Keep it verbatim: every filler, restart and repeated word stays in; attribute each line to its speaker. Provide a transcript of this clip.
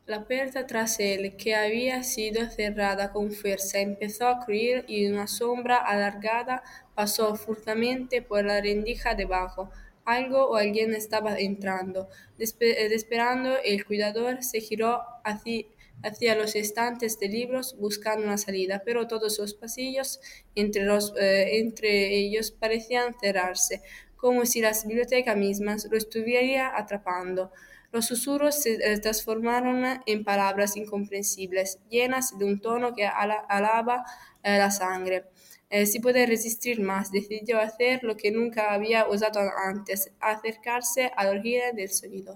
Speaker 1: La puerta tras él, que había sido cerrada con fuerza, empezó a crujir y una sombra alargada pasó furtivamente por la rendija debajo. Algo o alguien estaba entrando. Despe- eh, desesperando, el cuidador se giró hacia, hacia los estantes de libros buscando una salida, pero todos los pasillos entre, los, eh, entre ellos parecían cerrarse, como si la biblioteca misma lo estuviera atrapando. Los susurros se eh, transformaron en palabras incomprensibles, llenas de un tono que ala- alaba eh, la sangre. Eh, sin poder resistir más, decidió hacer lo que nunca había osado antes, acercarse a la orilla del sonido.